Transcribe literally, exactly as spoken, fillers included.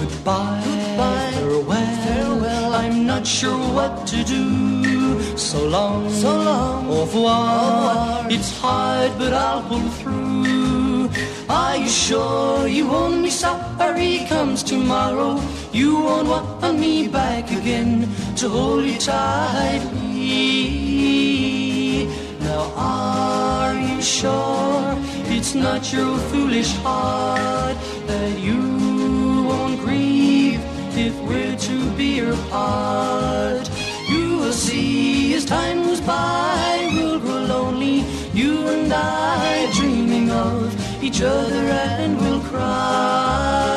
Goodbye, Goodbye, farewell, farewell. I'm not sure what to do. So long, So long, au revoir. au revoir. It's hard, but I'll pull through. Are you sure you won't be sorry comes tomorrow? You won't want me back again to hold you tightly. Now are you sure it's not your foolish heart that you won't grieve if we're to be apart? You will see as time goes by, we'll grow lonely, you and I, dreaming of each other, and we'll cry.